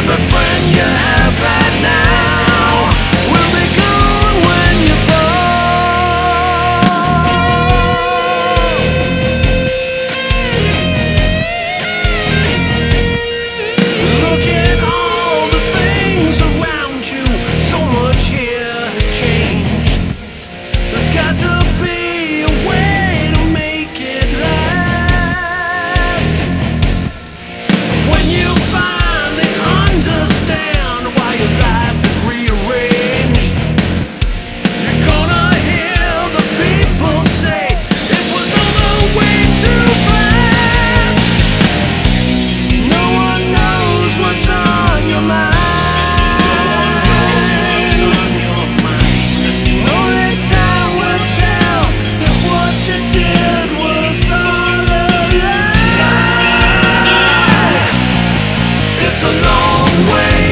every friend you have right now will be gone when you fall. Look at all the things around you, so much here has changed. There's got to be a way to make it last. When you finally understand why your life is rearranged, you're gonna hear the people say it was over way too fast. No one knows what's on your mind. Only time will tell if what you did was all a lie. It's a long way